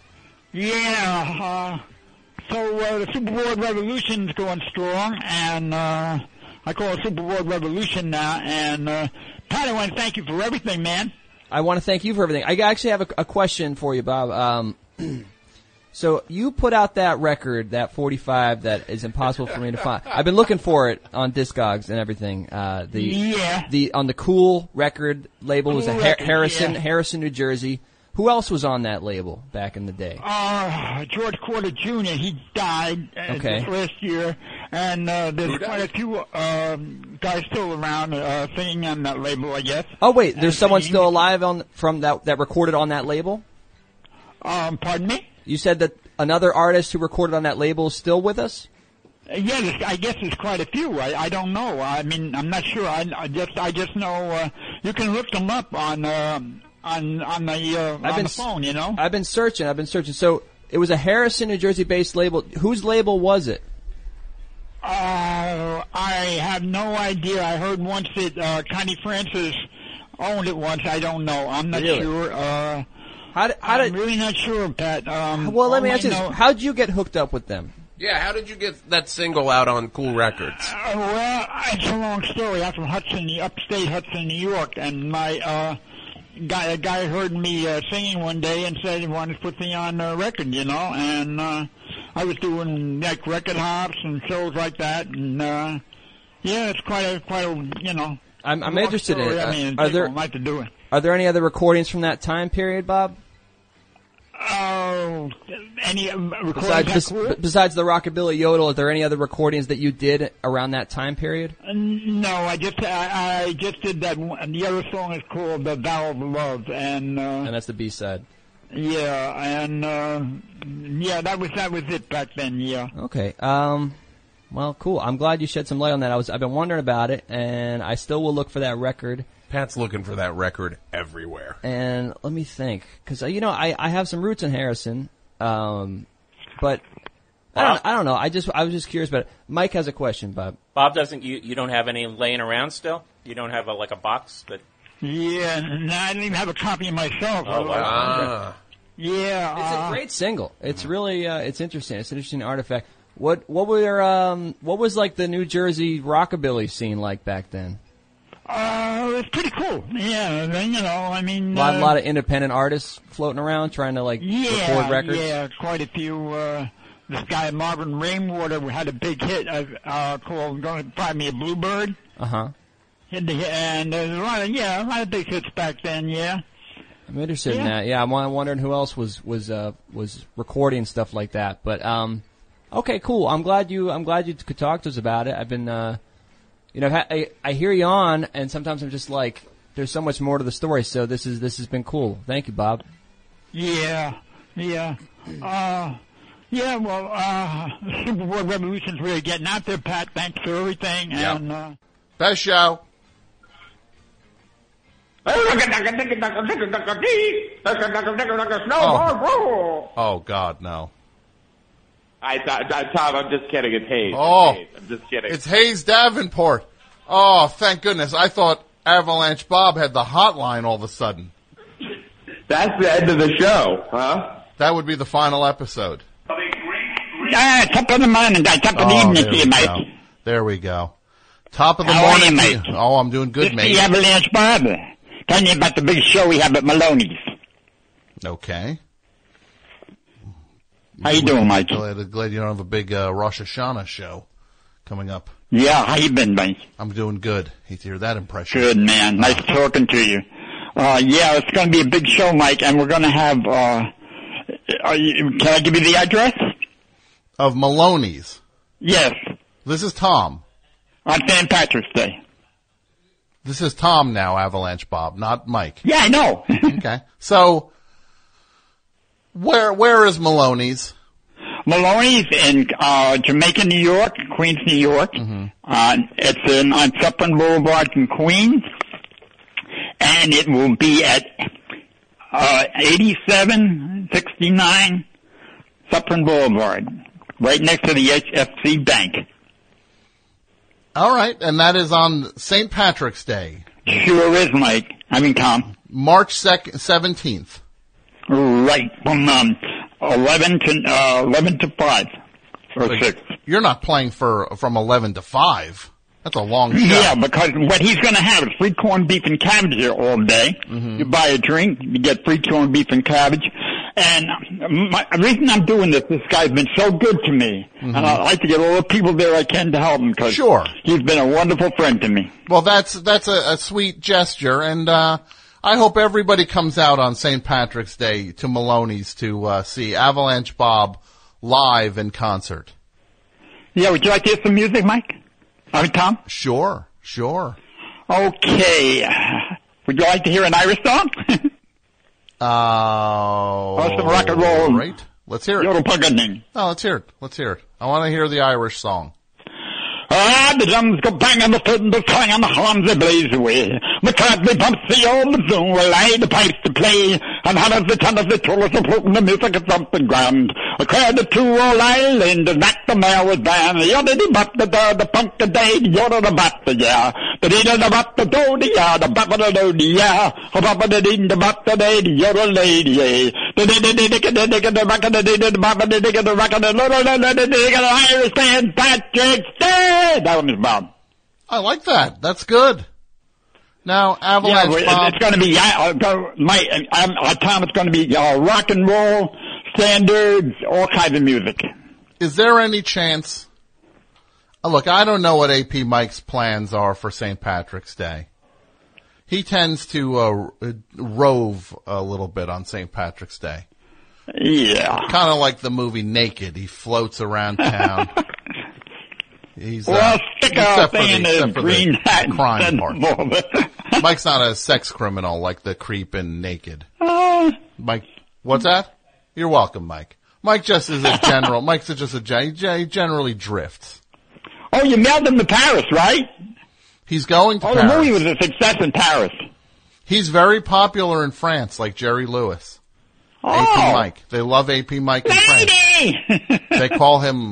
Yeah. So the Superboard Revolution's going strong, and I call it Superboard Revolution now. And Pat, I want to thank you for everything, man. I want to thank you for everything. I actually have a question for you, Bob. So you put out that record, that 45, that is impossible for me to find. I've been looking for it on Discogs and everything. On the Cool record label was Harrison, New Jersey. Who else was on that label back in the day? George Porter Jr. He died this last year, and there's quite a few guys still around singing on that label, I guess. Oh wait, there's someone still alive from that recorded on that label? Pardon me? You said that another artist who recorded on that label is still with us? Yeah, I guess there's quite a few. I don't know. I mean, I'm not sure. I just know you can look them up on the phone, you know? I've been searching. So it was a Harrison, New Jersey-based label. Whose label was it? I have no idea. I heard once that Connie Francis owned it once. I don't know. I'm not sure. I'm really not sure, Pat. Well, let me ask you this. How did you get hooked up with them? Yeah, how did you get that single out on Cool Records? Well, it's a long story. I'm from upstate Hudson, New York, and my a guy heard me singing one day and said he wanted to put me on the record, you know, and I was doing like record hops and shows like that, and it's quite a you know. I'm interested in it. I mean, people like to do it. Are there any other recordings from that time period, Bob? Any recordings? Besides the Rockabilly Yodel, are there any other recordings that you did around that time period? No, I just did that one. The other song is called "The Vow of Love," and that's the B-side. Yeah, and that was it back then. Yeah. Okay. Well, cool. I'm glad you shed some light on that. I've been wondering about it, and I still will look for that record. Pat's looking for that record everywhere. And let me think, because I have some roots in Harrison, but I don't know. I was just curious about it. Mike has a question, Bob. Bob, you don't have any laying around still? You don't have a box that? Yeah, no, I didn't even have a copy myself. Oh wow! Yeah, it's a great single. It's really it's interesting. It's an interesting artifact. What was like the New Jersey rockabilly scene like back then? It's pretty cool. Yeah, I mean... A lot of independent artists floating around trying to, record records? Yeah, quite a few. This guy, Marvin Rainwater, had a big hit called Gonna Buy Me a Bluebird. Uh-huh. And there's a lot of big hits back then, yeah. I'm interested in that. Yeah, I'm wondering who else was recording stuff like that. But, Okay, cool. I'm glad you could talk to us about it. I've been, I hear you on, and sometimes I'm just like, there's so much more to the story. So this has been cool. Thank you, Bob. Yeah. Well, Superboy Revolution's really getting out there, Pat. Thanks for everything. Yep. And, Best show. Oh, God, no. Tom, I'm just kidding. It's Hayes. Oh, I'm just kidding. It's Hayes Davenport. Oh, thank goodness. I thought Avalanche Bob had the hotline all of a sudden. That's the end of the show, huh? That would be the final episode. top of the morning, top of the evening to you, mate. There we go. Top of the How are morning. you, mate? Oh, I'm doing good, mate. This is the Avalanche Bob. Telling you about the big show we have at Maloney's. Okay. How you doing, Mike? Glad you don't have a big Rosh Hashanah show coming up. Yeah, how you been, mate? I'm doing good. Hate to hear that impression. Good, man. Nice talking to you. Yeah, it's going to be a big show, Mike, and we're going to have, can I give you the address? Of Maloney's? Yes. This is Tom. On St. Patrick's Day. This is Tom now, Avalanche Bob, not Mike. Yeah, I know. Okay. So, where is Maloney's? Maloney's in Jamaica, New York, Queens, New York. Mm-hmm. It's on Sutton Boulevard in Queens. And it will be at 8769 Sutton Boulevard, right next to the HFC Bank. All right, and that is on St. Patrick's Day. Sure is, Mike. Tom. March 17th. Right, from 11 to 5 or 6. You're not playing from 11 to 5. That's a long show. Yeah, because what he's going to have is free corned beef and cabbage here all day. Mm-hmm. You buy a drink, you get free corned beef and cabbage. And the reason I'm doing this guy's been so good to me. Mm-hmm. And I'd like to get all the people there I can to help him because he's been a wonderful friend to me. Well, that's a sweet gesture, and I hope everybody comes out on St. Patrick's Day to Maloney's to see Avalanche Bob live in concert. Yeah, would you like to hear some music, Mike? Tom? Sure. Okay. Would you like to hear an Irish song? Or some rock and roll. Right. Let's hear it. Yodel Pugging. Oh, let's hear it. I want to hear the Irish song. The drums go bang and the fiddles clang and the horns they blaze away. McCartney pumps the old bassoon will lay the pipes to play. And hunters the tenors they told us to floating the music of something grand. A crowd of 2 old islanders knocked the mail with band. The yodel the bop the do the punk the day the yodel the bop the yeah. The dee the bop the do the yeah the bop the do the yeah. The bop the dee the bop the day the yodel lady yeah. The dee the rock of the dee the bop the dee the rock of the Irish St. Patrick's Day. That one is Bob. I like that. That's good. Now, Avalanche Bob. It's going to be, Tom, it's going to be rock and roll, standards, all kinds of music. Is there any chance? Look, I don't know what AP Mike's plans are for St. Patrick's Day. He tends to rove a little bit on St. Patrick's Day. Yeah. Kind of like the movie Naked. He floats around town. He's stick except thing in the green hat crime part. Mike's not a sex criminal like the creep in Naked. Mike, what's that? You're welcome, Mike. Mike just is a general. He generally drifts. Oh, you mailed him to Paris, right? He's going to Paris. The movie was a success in Paris. He's very popular in France, like Jerry Lewis. AP Mike. They love AP Mike in France. They call him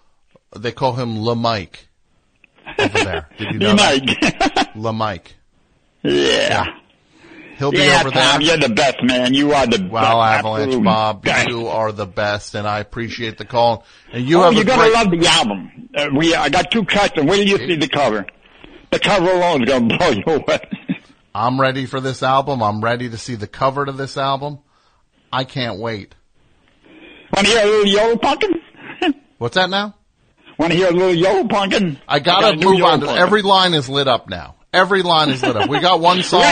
Le Mike over there. Did you know that? Le Mike. Yeah. He'll be over there. Tom, you're the best, man. You are the best. Well, Avalanche Bob, you are the best, and I appreciate the call. And you're gonna love the album. I got 2 cuts, and wait till you see the cover. The cover alone is gonna blow you away. I'm ready for this album. I'm ready to see the cover to this album. I can't wait. Want to hear a little Yodel Punkin'? What's that now? Want to hear a little Yodel Punkin'? I gotta move on. Every line is lit up now. Every line is lit up. We got one song.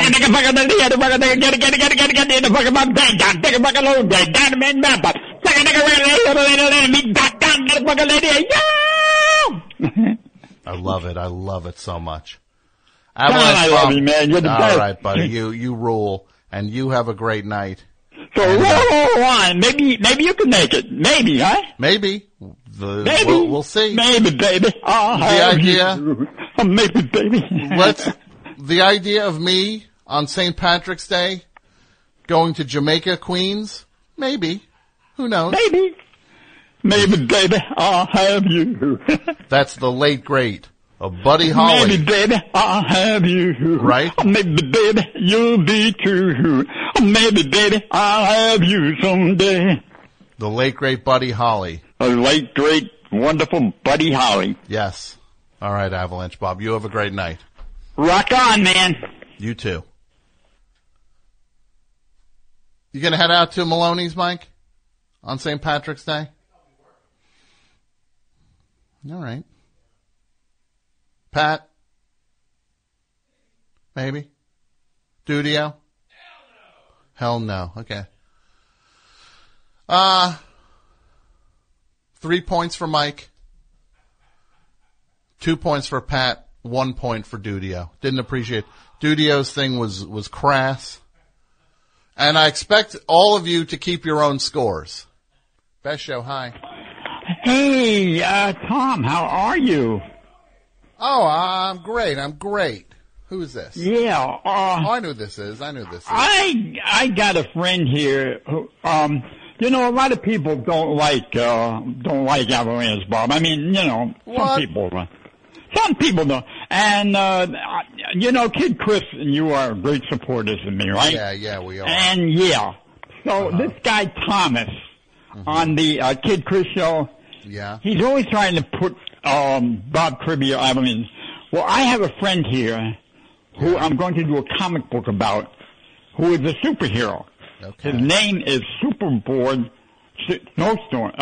got a bucket lady. Yeah! I love it. I love it so much. God, I love you, man. You're the best. All right, buddy. You rule, and you have a great night. So roll on. Maybe you can make it. Maybe, huh? Maybe. Maybe. We'll see. Maybe, baby. The idea. Maybe, baby. The idea of me on St. Patrick's Day going to Jamaica, Queens. Maybe. Who knows? Maybe, baby. I'll have you. That's the late great. Buddy Holly. Maybe, baby, I'll have you. Right? Maybe, baby, you'll be true. Maybe, baby, I'll have you someday. The late great Buddy Holly. The late great, wonderful Buddy Holly. Yes. All right, Avalanche Bob. You have a great night. Rock on, man. You too. You gonna head out to Maloney's, Mike? On St. Patrick's Day? All right. Pat? Maybe? Dudio? Hell no. Okay. 3 points for Mike. 2 points for Pat. 1 point for Dudio. Didn't appreciate. Dudio's thing was crass. And I expect all of you to keep your own scores. Best show, hi. Hey, Tom, how are you? Oh, I'm great. Who is this? Yeah. I know who this is. I got a friend here who, a lot of people don't like Avalanche, Bob. I mean, some people don't. And, Kid Chris and you are great supporters of me, right? Yeah, we are. And so this guy Thomas on the Kid Chris show, he's always trying to put Bob Trivia Avalanche. Well, I have a friend here who I'm going to do a comic book about, who is a superhero. Okay. His name is Superboard Snowstorm.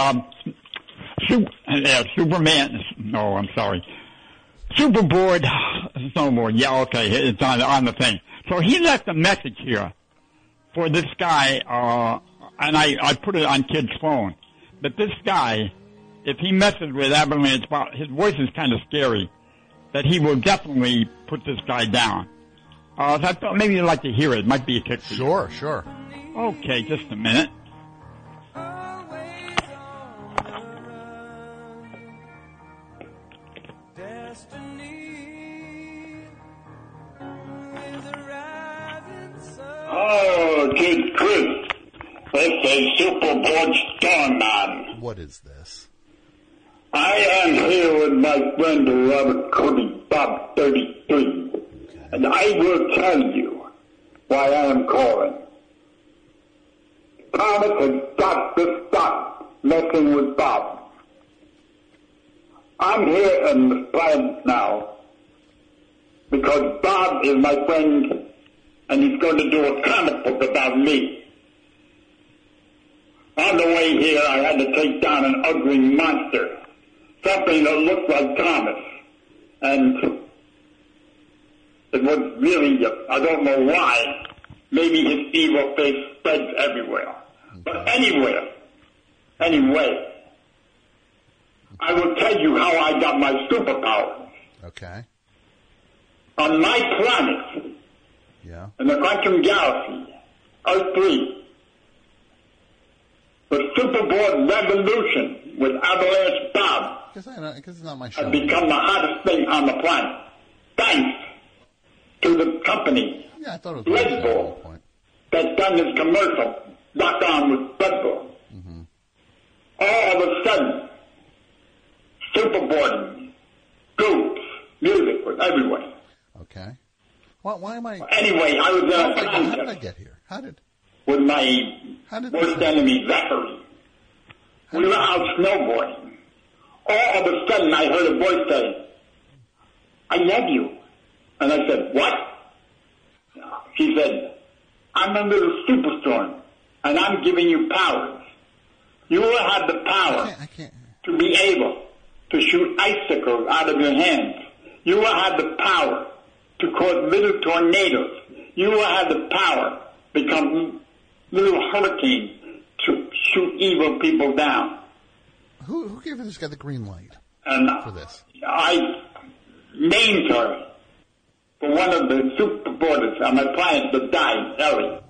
Superman. No, I'm sorry. Superboard Snowboard. Yeah, okay. It's on the thing. So he left a message here for this guy, and I put it on Kid's phone. But this guy, if he messes with Avalanche, his voice is kind of scary, that he will definitely put this guy down. So I thought maybe you'd like to hear it. It might be a kick for you. Sure. Okay, just a minute. Oh, Kid Chris. This is Superboard Starman. What is this? I am here with my friend Robert Cody, Bob 33. And I will tell you why I am calling. Thomas has got to stop messing with Bob. I'm here in the plant now because Bob is my friend and he's going to do a comic book about me. On the way here, I had to take down an ugly monster, something that looked like Thomas. And it was really, I don't know why, maybe his evil face spreads everywhere. But anyway, I will tell you how I got my superpowers. Okay. On my planet, in the quantum galaxy, Earth 3, the Superboard Revolution with Avalanche Bob Because it's not my show. has become the hottest thing on the planet. Thanks to the company, I thought it was Red Bull, that's done this commercial, Rock On with Red Bull. Mm-hmm. All of a sudden, Superboard, groups, music was everywhere. Okay. Why am I... Anyway, I was in a How did I contest get here? with my worst enemy, Zachary. We were out snowboarding. All of a sudden, I heard a voice say, I love you. And I said, what? She said, I'm a little superstorm, and I'm giving you powers. You will have the power to be able to shoot icicles out of your hands. You will have the power to cause little tornadoes. You will have the power to become little hurricanes to shoot evil people down. Who gave this guy the green light for this? I named her for one of the supporters of my client that died, Ellie.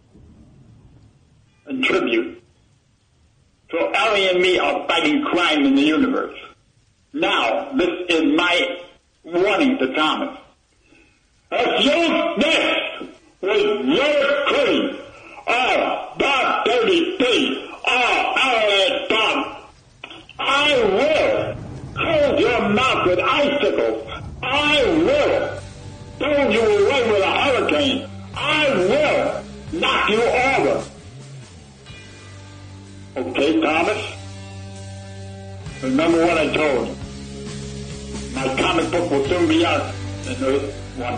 In tribute. So Ellie and me are fighting crime in the universe. Now, this is my warning to Thomas. If you this with your cream, Bob 33, Elliot Bob, I will cold your mouth with icicles. I will throw you away with a hurricane. I will knock you over. Okay, Thomas? Remember what I told you. My comic book will soon be out in one.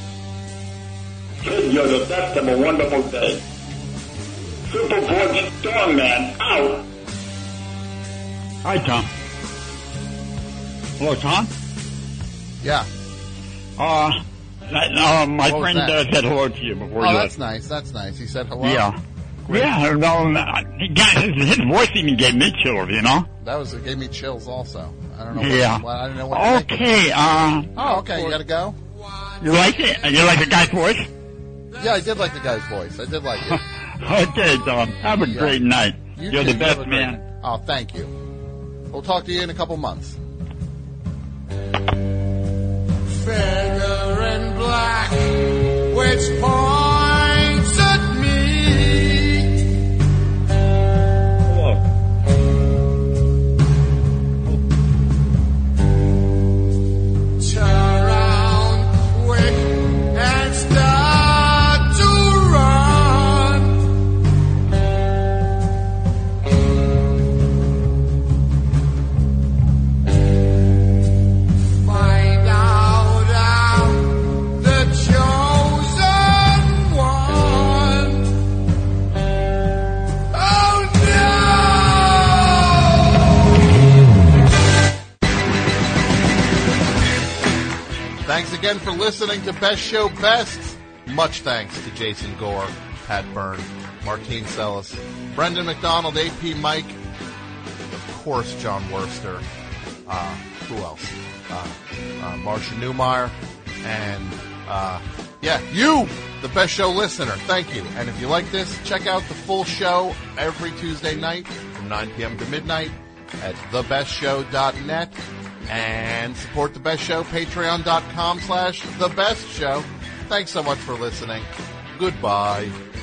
Kid, you're the best of a wonderful day. Superforge Stormman out. Hi, Tom. Hello, Tom? Yeah. My friend said hello to you before you that's nice. That's nice. He said hello? Yeah. Great. Yeah, his voice even gave me chills, you know? It gave me chills also. I don't know. Yeah. I don't know what okay, okay, you gotta go? You like it? You like the guy's voice? Yeah, I did like the guy's voice. I did like it. Okay, Tom. Have a great night. You're the best man. Oh, thank you. We'll talk to you in a couple months. Finger in black, which points at me. Turn around quick and start to run. Find out I'm the chosen one. Oh Thanks again for listening to Best Show Best. Much thanks to Jason Gore, Pat Byrne, Martine Sellis, Brendan McDonald, AP Mike, of course John Worster, who else? Marcia Newmeyer, and you, the Best Show listener. Thank you. And if you like this, check out the full show every Tuesday night from 9 p.m. to midnight at thebestshow.net. And support The Best Show, patreon.com/thebestshow. Thanks so much for listening. Goodbye.